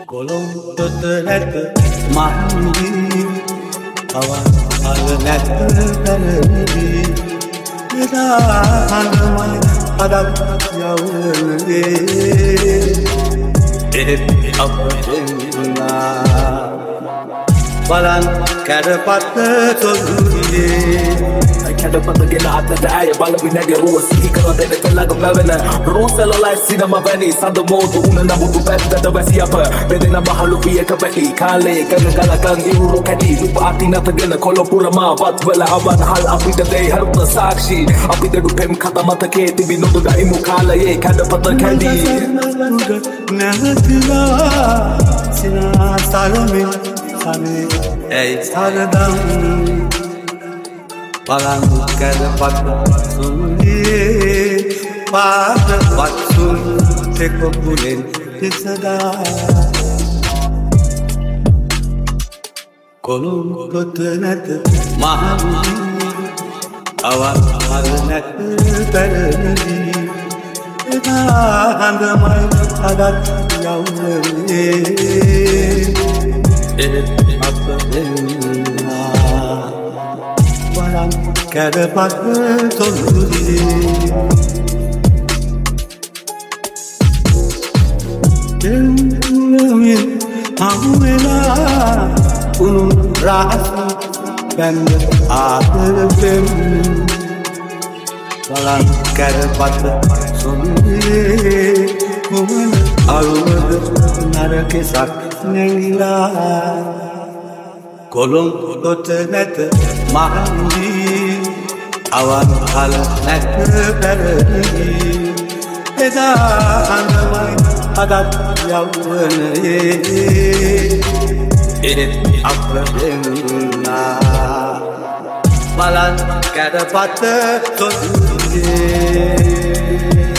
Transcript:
කොළොම්පත නැත මහින්දී අවන් අල නැත පැරණි එදා හඳමයි අදත් යවුනේ එහෙත් අප දෙන්නා බලන් කැඩපත් තොල්ලියේ කැඩපත ගෙන අතට ඇය බලවි නැගේ රුව සිහි කර දෙන කළග පැවෙන රෝසලලයි සිනම වැනි සඳ මෝතු උන නමුතු පැත්තට වැසි අප බෙදෙන මහලු පියක පැටි කාලේ කන ගලකන් ඉවුරු කැටි දුප අතිනතගෙන කොළපුරමා වත්වල අවන් හල් අපිට දෙයි හරුත සාක්ෂි අපි දෙඩු පෙම් කත මතකේ තිබි නොදුඩ ඉමු කාලයේ කැඩපත කැඩී නැවතිලා සිනා සරමින් සනේ ඇයි සරදම් බලන් කැඩපත් සුල්ලියේ පාද වත්සුන් තෙකොපුලෙන් පිසදා කොළොම්පත නැත මහින්දී අවන් අල නැත පැරණි එදා හඳමයි අදත් යවුනේ එහෙත් අප දෙන්නා බලන් කැඩපත් තොල්ලියේ දෙන්නමින් හමුවෙලා උණුන් රහස් බැන්ද ආදරෙන් බලන් කැඩපත් සොල්ලියේ කුමන අලුවද නරකෙසක් නැගිලා කොළොම්පත නැත මහින්දී අවන් අල නැත පැරණි එදා හඳමයි අදත් යවුනේ එහෙත් අප දෙන්නා බලන් කැඩපත් තොල්ලියේ